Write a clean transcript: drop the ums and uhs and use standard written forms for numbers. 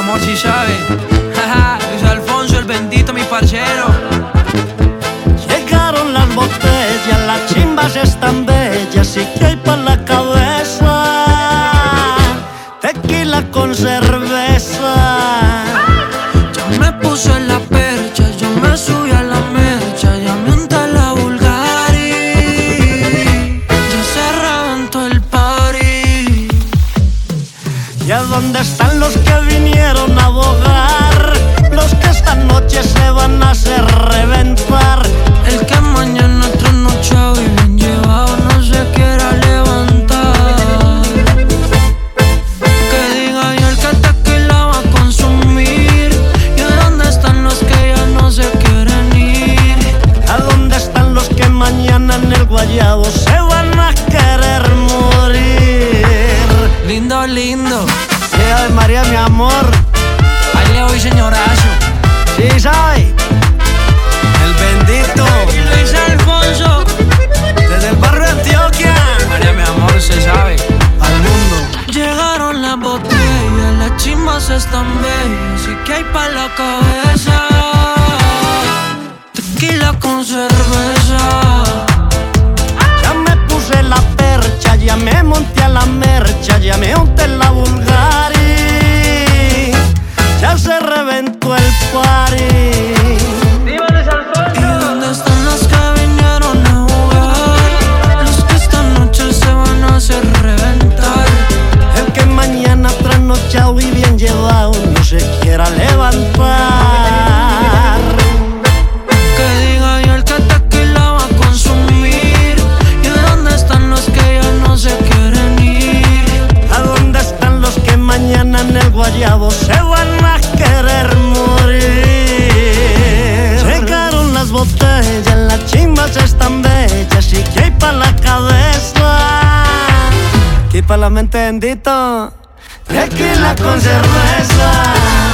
amor, si sabe. Luis Alfonso, el bendito, mi parcero. Llegaron las botellas, las chimbas están bellas y que hay pa' la cabeza. Tequila con cerveza. Ya me puse en la percha, ya me subí a la mercha, ya me unté la Bulgari. Ya se reventó el party. ¿Y a dónde están los que vinieron a abogar? Los que esta noche se van a hacer reventar. El que mañana trasnochado y bien llevado no se quiera levantar. Que diga yo el que tequila va a consumir. ¿Y a dónde están los que ya no se quieren ir? ¿A dónde están los que mañana en el guayabo se van a querer morir? Lindo, lindo. Sí, Ave María, mi amor. Ahí le voy, señorazo. Sí, sabe. El bendito Luis Alfonso, desde el barrio de Antioquia. María, mi amor, se sabe. Al mundo. Llegaron las botellas, las chimbas están bellas y que hay pa' la cabeza. Tequila con cerveza. Ya me puse la percha, ya me monté a la mercha, ya me unté la Bulgari. Ya se reventó el party. ¿Y dónde están los que vinieron a jugar? Los que esta noche se van a hacer reventar. El que mañana trasnochado y bien llevado no se quiera levantar. Que diga yo el que tequila va a consumir. ¿Y dónde están los que ya no se quieren ir? ¿A dónde están los que mañana en el guayabo se van a querer morir? Llegaron las botellas, las chimbas están bellas y que hay pa' la cabeza. Que hay pa' la mente bendito, tequila con cerveza.